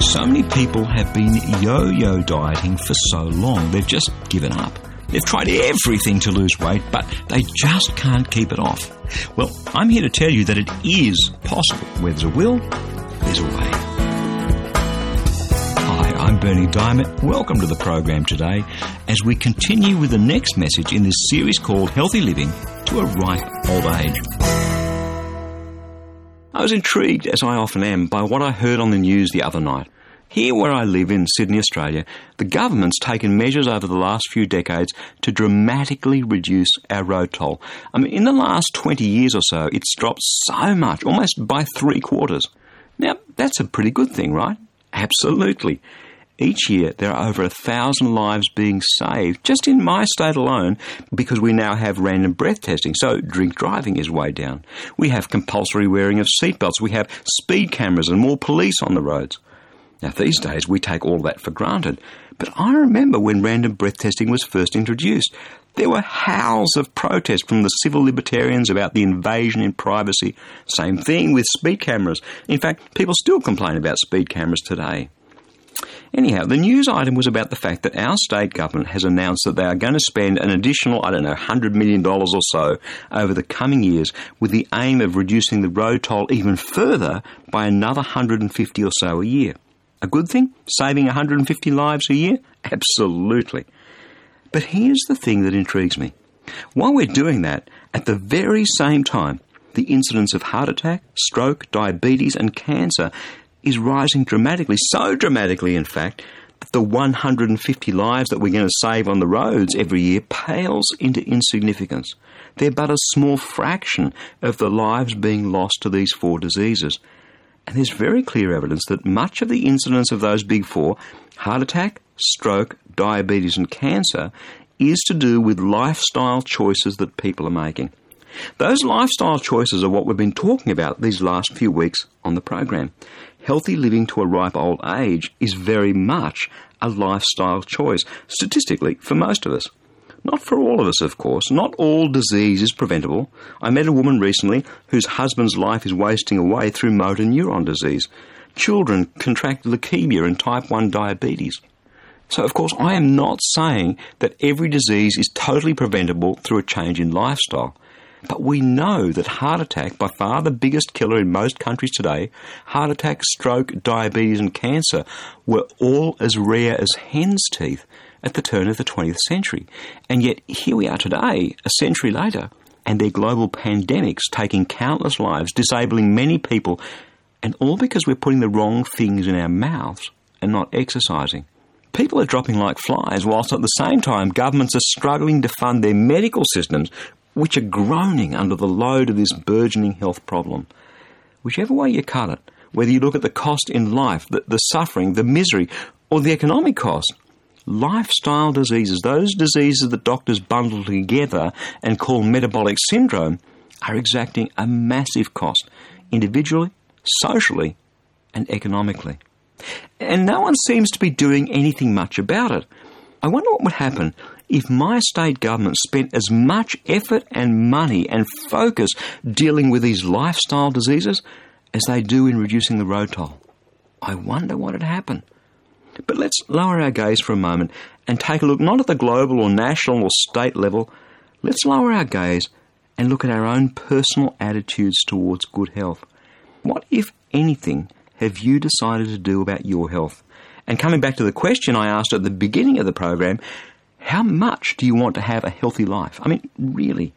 So many people have been yo-yo dieting for so long, they've just given up. They've tried everything to lose weight, but they just can't keep it off. Well, I'm here to tell you that it is possible. Where there's a will, there's a way. Hi, I'm Berni Dymet. Welcome to the program today as we continue with the next message in this series called Healthy Living to a Ripe Old Age. I was intrigued, as I often am, by what I heard on the news the other night. Here where I live in Sydney, Australia, the government's taken measures over the last few decades to dramatically reduce our road toll. I mean, in the last 20 years or so, it's dropped so much, almost by 3/4. Now, that's a pretty good thing, right? Absolutely. Each year, there are over 1,000 lives being saved, just in my state alone, because we now have random breath testing, so drink driving is way down. We have compulsory wearing of seatbelts, we have speed cameras and more police on the roads. Now, these days, we take all that for granted, but I remember when random breath testing was first introduced. There were howls of protest from the civil libertarians about the invasion in privacy. Same thing with speed cameras. In fact, people still complain about speed cameras today. Anyhow, the news item was about the fact that our state government has announced that they are going to spend an additional, $100 million or so over the coming years with the aim of reducing the road toll even further by another 150 or so a year. A good thing? Saving 150 lives a year? Absolutely. But here's the thing that intrigues me. While we're doing that, at the very same time, the incidence of heart attack, stroke, diabetes and cancer is rising dramatically, so dramatically in fact, that the 150 lives that we're going to save on the roads every year pales into insignificance. They're but a small fraction of the lives being lost to these four diseases. And there's very clear evidence that much of the incidence of those big four, heart attack, stroke, diabetes and cancer, is to do with lifestyle choices that people are making. Those lifestyle choices are what we've been talking about these last few weeks on the program. Healthy living to a ripe old age is very much a lifestyle choice, statistically, for most of us. Not for all of us, of course. Not all disease is preventable. I met a woman recently whose husband's life is wasting away through motor neuron disease. Children contract leukemia and type 1 diabetes. So, of course, I am not saying that every disease is totally preventable through a change in lifestyle. But we know that heart attack, by far the biggest killer in most countries today, heart attack, stroke, diabetes and cancer were all as rare as hen's teeth at the turn of the 20th century. And yet here we are today, a century later, and they're global pandemics taking countless lives, disabling many people, and all because we're putting the wrong things in our mouths and not exercising. People are dropping like flies, whilst at the same time governments are struggling to fund their medical systems, which are groaning under the load of this burgeoning health problem. Whichever way you cut it, whether you look at the cost in life, the suffering, the misery, or the economic cost, lifestyle diseases, those diseases that doctors bundle together and call metabolic syndrome, are exacting a massive cost, individually, socially, and economically. And no one seems to be doing anything much about it. I wonder what would happen if my state government spent as much effort and money and focus dealing with these lifestyle diseases as they do in reducing the road toll. I wonder what would happen. But let's lower our gaze for a moment and take a look not at the global or national or state level. Let's lower our gaze and look at our own personal attitudes towards good health. What, if anything, have you decided to do about your health? And coming back to the question I asked at the beginning of the program, how much do you want to have a healthy life? I mean, really.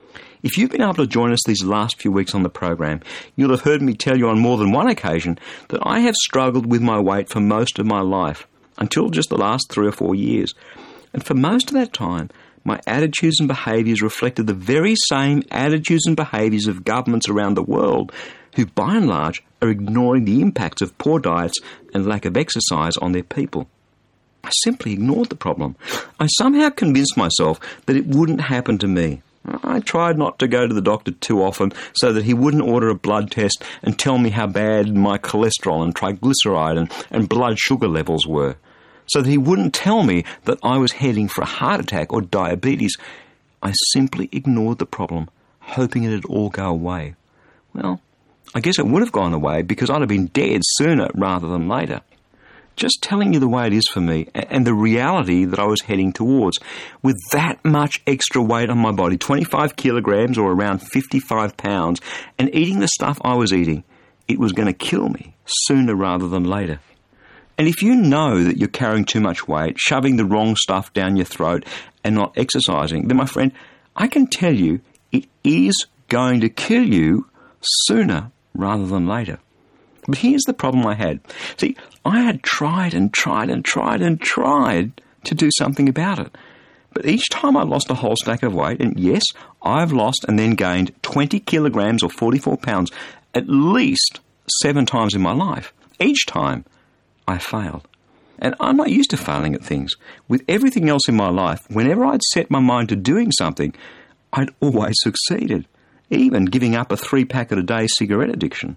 If you've been able to join us these last few weeks on the program, you'll have heard me tell you on more than one occasion that I have struggled with my weight for most of my life, until just the last 3 or 4 years. And for most of that time, my attitudes and behaviours reflected the very same attitudes and behaviours of governments around the world who, by and large, are ignoring the impacts of poor diets and lack of exercise on their people. I simply ignored the problem. I somehow convinced myself that it wouldn't happen to me. I tried not to go to the doctor too often so that he wouldn't order a blood test and tell me how bad my cholesterol and triglyceride and blood sugar levels were, so that he wouldn't tell me that I was heading for a heart attack or diabetes. I simply ignored the problem, hoping it'd all go away. Well, I guess it would have gone away because I'd have been dead sooner rather than later. just telling you the way it is for me and the reality that I was heading towards. With that much extra weight on my body, 25 kilograms or around 55 pounds, and eating the stuff I was eating, it was going to kill me sooner rather than later. And if you know that you're carrying too much weight, shoving the wrong stuff down your throat and not exercising, then my friend, I can tell you it is going to kill you sooner rather than later. But here's the problem I had. See, I had tried and tried and tried and tried to do something about it. But each time I lost a whole stack of weight, and yes, I've lost and then gained 20 kilograms or 44 pounds at least 7 times in my life. Each time, I failed. And I'm not used to failing at things. With everything else in my life, whenever I'd set my mind to doing something, I'd always succeeded, even giving up a 3-packet-a-day cigarette addiction.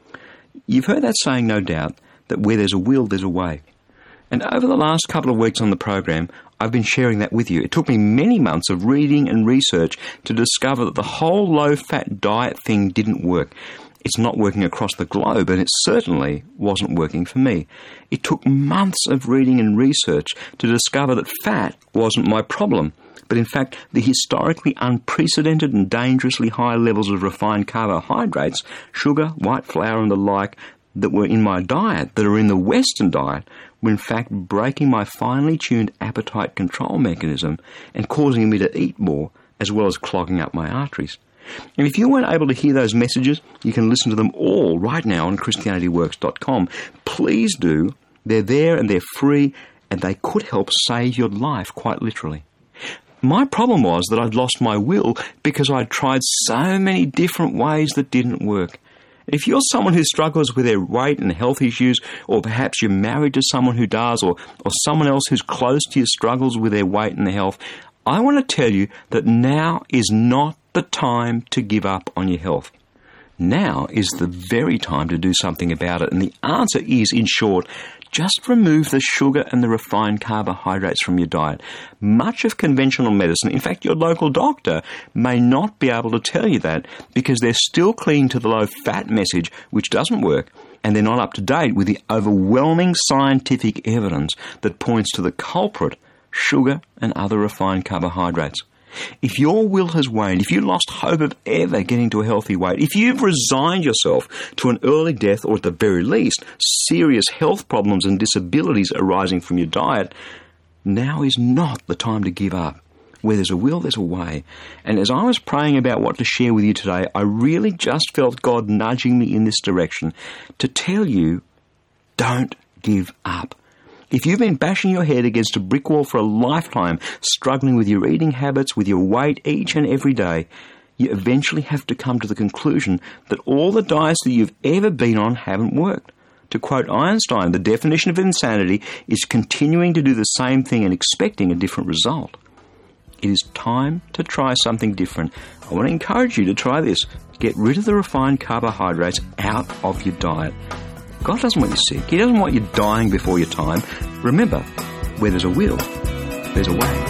You've heard that saying, no doubt, that where there's a will, there's a way. And over the last couple of weeks on the program, I've been sharing that with you. It took me many months of reading and research to discover that the whole low-fat diet thing didn't work. It's not working across the globe, and it certainly wasn't working for me. It took months of reading and research to discover that fat wasn't my problem, but in fact the historically unprecedented and dangerously high levels of refined carbohydrates, sugar, white flour and the like, that were in my diet, that are in the Western diet, were in fact breaking my finely tuned appetite control mechanism and causing me to eat more, as well as clogging up my arteries. And if you weren't able to hear those messages, you can listen to them all right now on ChristianityWorks.com. Please do. They're there and they're free, and they could help save your life, quite literally. My problem was that I'd lost my will because I'd tried so many different ways that didn't work. If you're someone who struggles with their weight and health issues, or perhaps you're married to someone who does, or someone else who's close to you struggles with their weight and their health, I want to tell you that now is not the time to give up on your health. Now is the very time to do something about it, and the answer is, in short, just remove the sugar and the refined carbohydrates from your diet. Much of conventional medicine, in fact your local doctor, may not be able to tell you that because they're still clinging to the low-fat message, which doesn't work, and they're not up to date with the overwhelming scientific evidence that points to the culprit, sugar and other refined carbohydrates. If your will has waned, if you lost hope of ever getting to a healthy weight, if you've resigned yourself to an early death or at the very least serious health problems and disabilities arising from your diet, now is not the time to give up. Where there's a will, there's a way. And as I was praying about what to share with you today, I really just felt God nudging me in this direction to tell you, don't give up. If you've been bashing your head against a brick wall for a lifetime, struggling with your eating habits, with your weight each and every day, you eventually have to come to the conclusion that all the diets that you've ever been on haven't worked. To quote Einstein, the definition of insanity is continuing to do the same thing and expecting a different result. It is time to try something different. I want to encourage you to try this. Get rid of the refined carbohydrates out of your diet. God doesn't want you sick. He doesn't want you dying before your time. Remember, where there's a will, there's a way.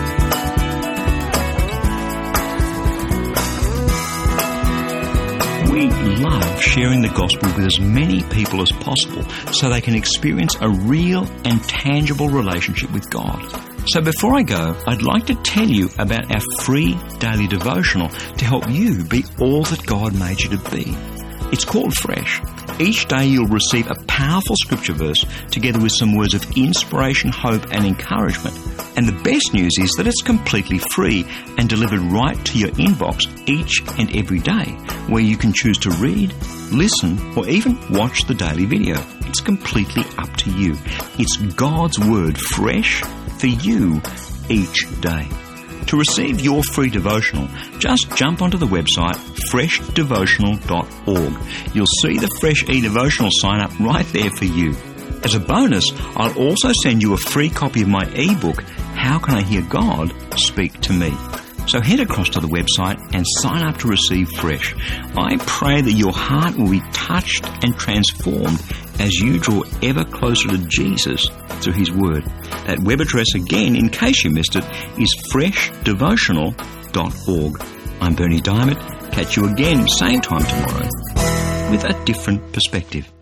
We love sharing the gospel with as many people as possible so they can experience a real and tangible relationship with God. So before I go, I'd like to tell you about our free daily devotional to help you be all that God made you to be. It's called Fresh. Each day you'll receive a powerful scripture verse together with some words of inspiration, hope and encouragement. And the best news is that it's completely free and delivered right to your inbox each and every day, where you can choose to read, listen or even watch the daily video. It's completely up to you. It's God's Word fresh for you each day. To receive your free devotional, just jump onto the website freshdevotional.org. You'll see the Fresh eDevotional sign up right there for you. As a bonus, I'll also send you a free copy of my ebook, How Can I Hear God Speak to Me? So head across to the website and sign up to receive Fresh. I pray that your heart will be touched and transformed as you draw ever closer to Jesus through His Word. That web address again, in case you missed it, is freshdevotional.org. I'm Berni Dymet. Catch you again, same time tomorrow, with a different perspective.